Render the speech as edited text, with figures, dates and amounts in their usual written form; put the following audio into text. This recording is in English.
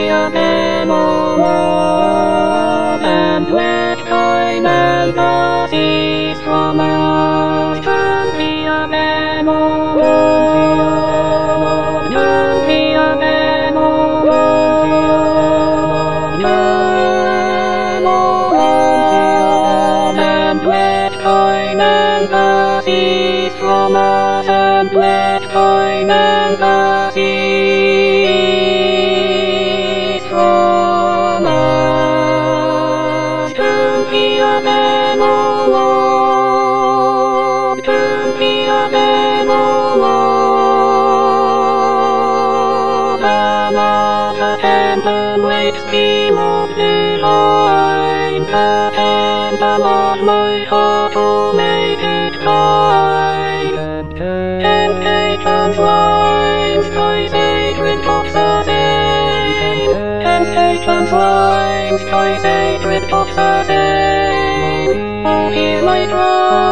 be a memory, and let time and the seas from us can be a memory, can be a memory, and let time and the seas from us, and let time and the seas from us can be a memory, can be a memory. The pendulum waits me left behind, the pendulum of my heart will make it kind. And patrons lines, toy sacred box a say, and patrons lines, toy sacred box a say. Oh, hear my drum.